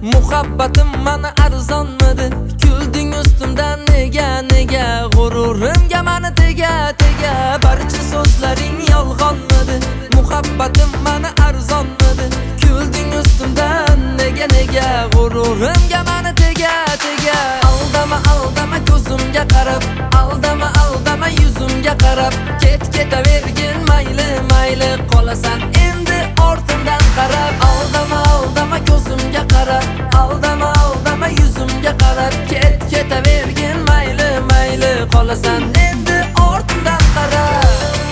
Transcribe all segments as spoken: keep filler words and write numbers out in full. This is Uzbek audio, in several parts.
Muhabbatim mana arzonmidi, kulding ustimdan nega nega, g'ururimga mani tega tega, barcha so'zlaring yolg'onmidi. Muhabbatim mana arzonmidi, kulding ustimdan nega nega, g'ururimga mani tega tega. Aldama aldama ko'zimga qarab, aldama aldama yuzimga qarab, ket ketavergin mayli mayli, qolasan endi ortimdan qarab. Aldama aldama ko'zimga qarab, aldama aldama yuzimga qarab, ket ketavergin mayli mayli, qolasan endi ortimdan qarab.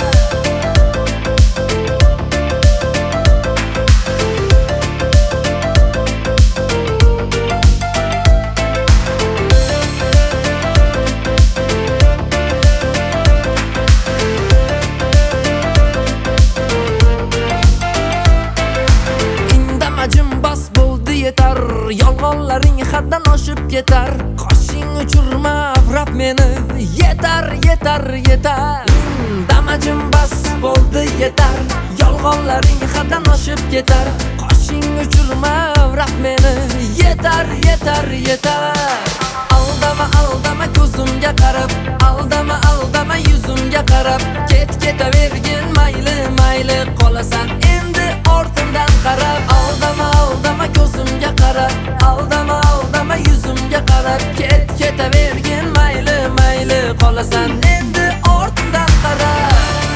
Yolg'onlaring haddan oshib ketar, qoshing uchirma avrab meni, yetar yetar yetar. Damajim bas bo'ldi yetar, yolg'onlaring haddan oshib ketar, qoshing uchirma avrab meni, yetar yetar yetar. Aldama aldama ko'zimga qarab, aldama aldama yuzimga qarab, ket ketavergin mayli mayli, qolasan endi ortimdan qarab. Aldama aldama ko'zimga qarab, aldama aldama yuzimga qarab, ket ketavergin mayli mayli, qolasan endi ortimdan qarab.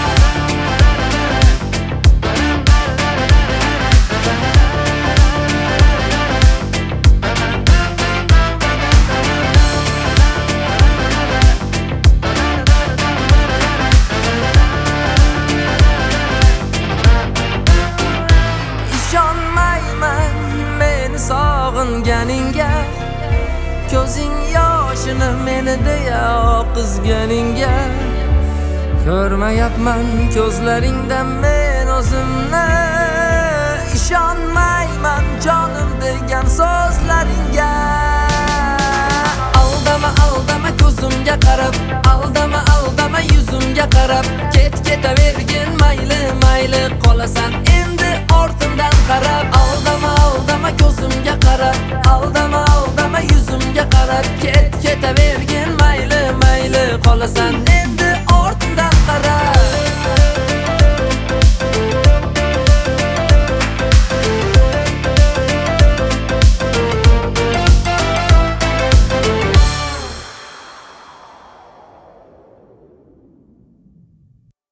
Ishonmayman meni sog'inganingga, ko'zing yoshini meni deya oqizganingga. Ko'rmayapman ko'zlaringdan men o'zimni, ishonmayman jonim degan so'zlaringga. Aldama aldama ko'zimga qarab, aldama aldama yuzimga qarab, ket ketavergin mayli mayli, qolasan endi ortimdan qarab. Aldama aldama ko'zimga qarab, aldama aldama yuzimga qarab, ket ketavergin mayli mayli, qolasan